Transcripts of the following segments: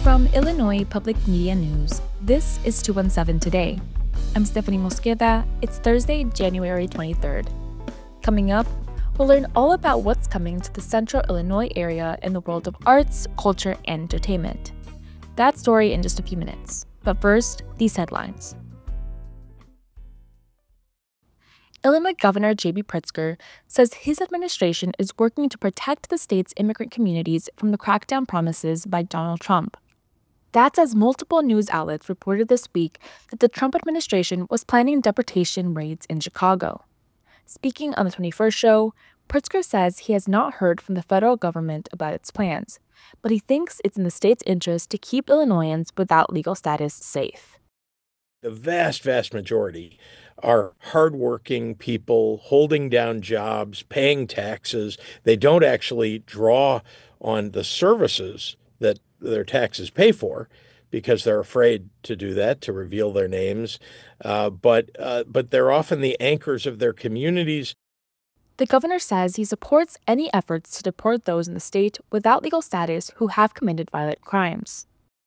From Illinois Public Media News, this is 217 Today. I'm Stephanie Mosqueda. It's Thursday, January 23rd. Coming up, we'll learn all about what's coming to the central Illinois area in the world of arts, culture, and entertainment. That story in just a few minutes. But first, these headlines. Illinois Governor J.B. Pritzker says his administration is working to protect the state's immigrant communities from the crackdown promises by Donald Trump. That's as multiple news outlets reported this week that the Trump administration was planning deportation raids in Chicago. Speaking on the 21st show, Pritzker says he has not heard from the federal government about its plans, but he thinks it's in the state's interest to keep Illinoisans without legal status safe. The vast majority are hardworking people holding down jobs, paying taxes. They don't actually draw on the services that their taxes pay for because they're afraid to do that, to reveal their names. But they're often the anchors of their communities. The governor says he supports any efforts to deport those in the state without legal status who have committed violent crimes.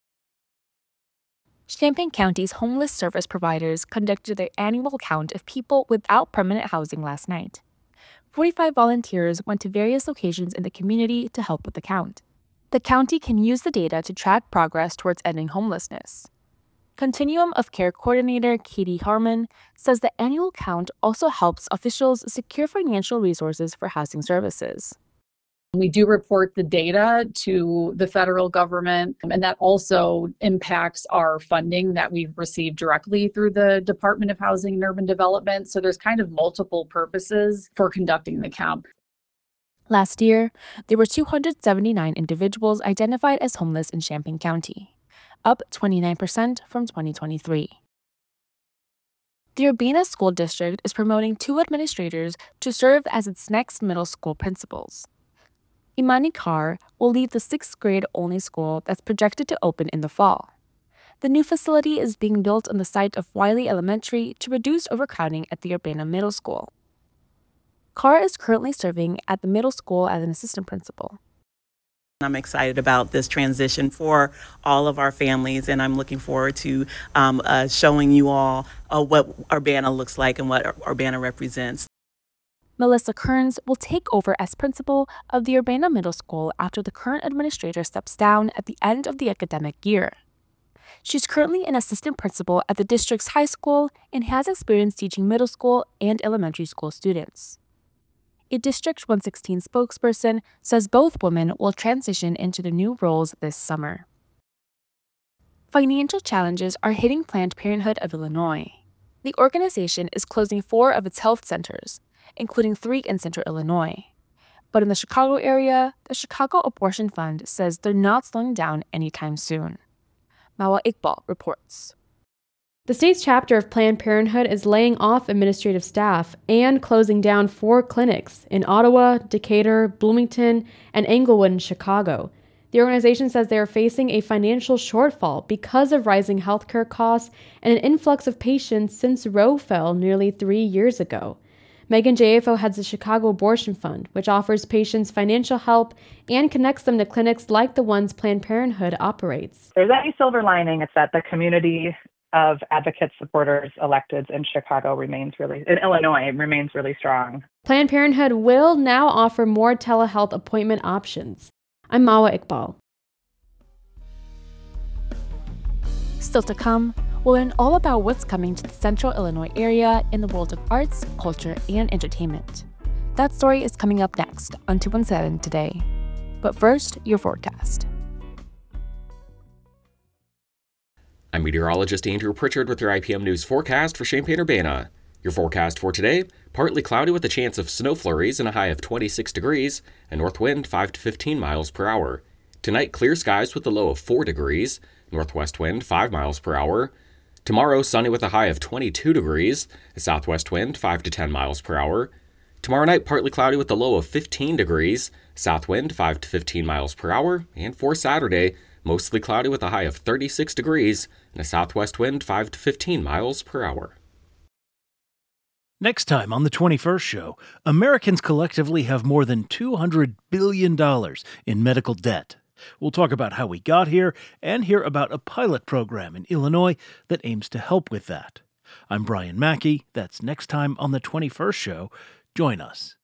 Champaign County's homeless service providers conducted their annual count of people without permanent housing last night. 45 volunteers went to various locations in the community to help with the count. The county can use the data to track progress towards ending homelessness. Continuum of Care Coordinator Katie Harmon says the annual count also helps officials secure financial resources for housing services. We do report the data to the federal government, and that also impacts our funding that we've received directly through the Department of Housing and Urban Development. So there's kind of multiple purposes for conducting the count. Last year, there were 279 individuals identified as homeless in Champaign County, up 29% from 2023. The Urbana School District is promoting 2 administrators to serve as its next middle school principals. Imani Carr will lead the 6th grade only school that's projected to open in the fall. The new facility is being built on the site of Wiley Elementary to reduce overcrowding at the Urbana Middle School. Carr is currently serving at the middle school as an assistant principal. I'm excited about this transition for all of our families, and I'm looking forward to showing you all what Urbana looks like and what Urbana represents. Melissa Kearns will take over as principal of the Urbana Middle School after the current administrator steps down at the end of the academic year. She's currently an assistant principal at the district's high school and has experience teaching middle school and elementary school students. A District 116 spokesperson says both women will transition into the new roles this summer. Financial challenges are hitting Planned Parenthood of Illinois. The organization is closing 4 of its health centers, including 3 in central Illinois. But in the Chicago area, the Chicago Abortion Fund says they're not slowing down anytime soon. Mawa Iqbal reports. The state's chapter of Planned Parenthood is laying off administrative staff and closing down 4 clinics in Ottawa, Decatur, Bloomington, and Englewood in Chicago. The organization says they are facing a financial shortfall because of rising healthcare costs and an influx of patients since Roe fell nearly 3 years ago. Megan Jafo heads the Chicago Abortion Fund, which offers patients financial help and connects them to clinics like the ones Planned Parenthood operates. There's any silver lining. It's that the community of advocates, supporters, electeds in Illinois remains really strong. Planned Parenthood will now offer more telehealth appointment options. I'm Mawa Iqbal. Still to come, we'll learn all about what's coming to the central Illinois area in the world of arts, culture, and entertainment. That story is coming up next on 217 Today. But first, your forecast. I'm meteorologist Andrew Pritchard with your IPM News forecast for Champaign-Urbana. Your forecast for today, partly cloudy with a chance of snow flurries and a high of 26 degrees, and north wind 5 to 15 miles per hour. Tonight, clear skies with a low of 4 degrees, northwest wind 5 miles per hour. Tomorrow, sunny with a high of 22 degrees, a southwest wind 5 to 10 miles per hour. Tomorrow night, partly cloudy with a low of 15 degrees, south wind 5 to 15 miles per hour. And for Saturday, mostly cloudy with a high of 36 degrees and a southwest wind 5 to 15 miles per hour. Next time on the 21st show, Americans collectively have more than $200 billion in medical debt. We'll talk about how we got here and hear about a pilot program in Illinois that aims to help with that. I'm Brian Mackey. That's next time on the 21st Show. Join us.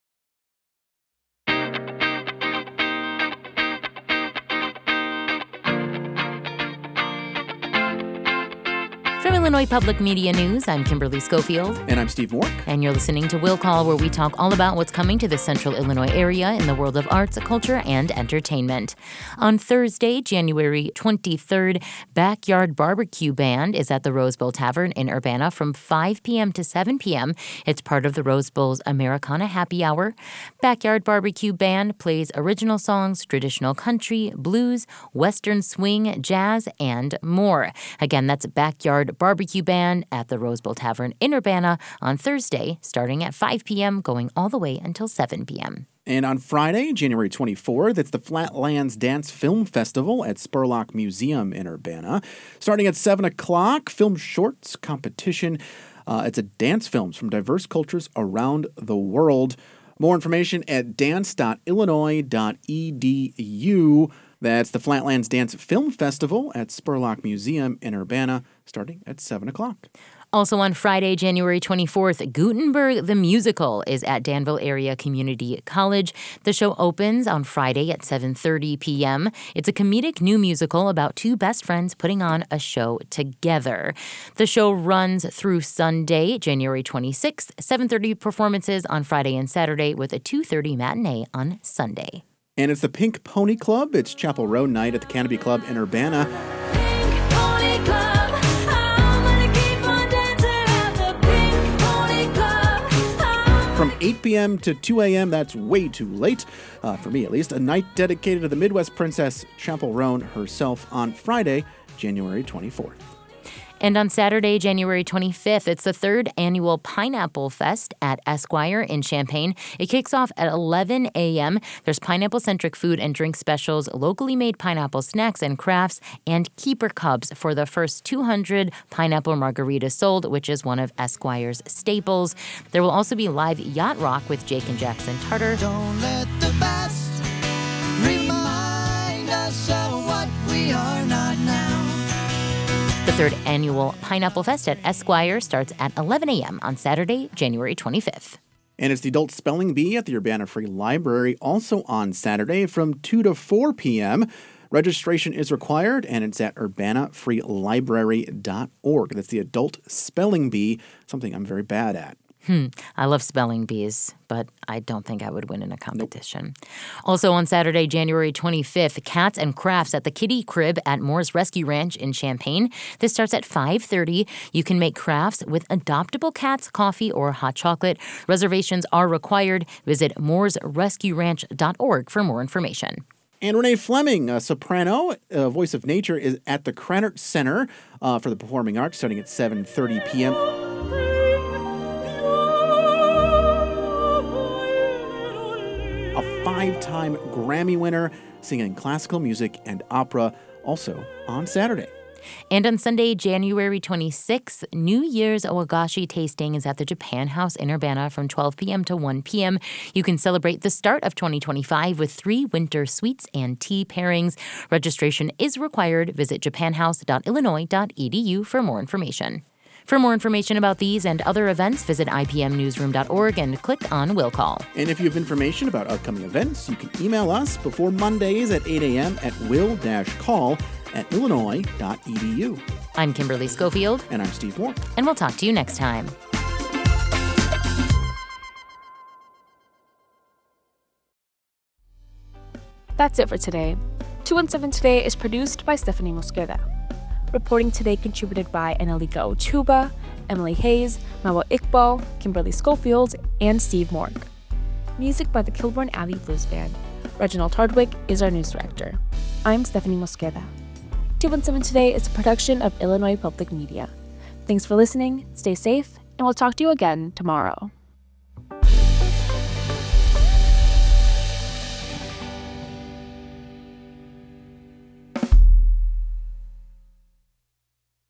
From Illinois Public Media News, I'm Kimberly Schofield. And I'm Steve Moore. And you're listening to Will Call, where we talk all about what's coming to the Central Illinois area in the world of arts, culture, and entertainment. On Thursday, January 23rd, Backyard Barbecue Band is at the Rose Bowl Tavern in Urbana from 5 p.m. to 7 p.m. It's part of the Rose Bowl's Americana Happy Hour. Backyard Barbecue Band plays original songs, traditional country, blues, western swing, jazz, and more. Again, that's Backyard Barbecue Band at the Rose Bowl Tavern in Urbana on Thursday, starting at 5 p.m., going all the way until 7 p.m. And on Friday, January 24th, it's the Flatlands Dance Film Festival at Spurlock Museum in Urbana. Starting at 7 o'clock, film shorts competition. It's a dance films from diverse cultures around the world. More information at dance.illinois.edu. That's the Flatlands Dance Film Festival at Spurlock Museum in Urbana, starting at 7 o'clock. Also on Friday, January 24th, Gutenberg the Musical is at Danville Area Community College. The show opens on Friday at 7:30 p.m. It's a comedic new musical about two best friends putting on a show together. The show runs through Sunday, January 26th, 7:30 performances on Friday and Saturday with a 2:30 matinee on Sunday. And it's the Pink Pony Club. It's Chapel Road night at the Canopy Club in Urbana. Pink Pony Club. I'm gonna keep on dancing at the Pink Pony Club. From 8 p.m. to 2 a.m., that's way too late, for me at least. A night dedicated to the Midwest Princess, Chapel Roan herself, on Friday, January 24th. And on Saturday, January 25th, it's the third annual Pineapple Fest at Esquire in Champaign. It kicks off at 11 a.m. There's pineapple-centric food and drink specials, locally made pineapple snacks and crafts, and keeper cups for the first 200 pineapple margaritas sold, which is one of Esquire's staples. There will also be live yacht rock with Jake and Jackson Tartar. Don't let the past remind us of what we are not now. The third annual Pineapple Fest at Esquire starts at 11 a.m. on Saturday, January 25th. And it's the Adult Spelling Bee at the Urbana Free Library, also on Saturday from 2 to 4 p.m. Registration is required, and it's at urbanafreelibrary.org. That's the Adult Spelling Bee, something I'm very bad at. I love spelling bees, but I don't think I would win in a competition. Nope. Also on Saturday, January 25th, Cats and Crafts at the Kitty Crib at Moore's Rescue Ranch in Champaign. This starts at 5:30. You can make crafts with adoptable cats, coffee, or hot chocolate. Reservations are required. Visit mooresrescueranch.org for more information. And Renee Fleming, a soprano, voice of nature, is at the Krannert Center for the Performing Arts starting at 7:30 p.m. A 5-time Grammy winner singing classical music and opera, also on Saturday. And on Sunday, January 26th, New Year's Owagashi tasting is at the Japan House in Urbana from 12 p.m. to 1 p.m. You can celebrate the start of 2025 with 3 winter sweets and tea pairings. Registration is required. Visit japanhouse.illinois.edu for more information. For more information about these and other events, visit ipmnewsroom.org and click on Will Call. And if you have information about upcoming events, you can email us before Mondays at 8 a.m. at will-call@illinois.edu. I'm Kimberly Schofield. And I'm Steve Moore. And we'll talk to you next time. That's it for today. 217 Today is produced by Stephanie Mosqueda. Reporting today contributed by Annalika Ochuba, Emily Hayes, Mawa Iqbal, Kimberly Schofield, and Steve Morg. Music by the Kilburn Alley Blues Band. Reginald Hardwick is our news director. I'm Stephanie Mosqueda. 217 Today is a production of Illinois Public Media. Thanks for listening, stay safe, and we'll talk to you again tomorrow.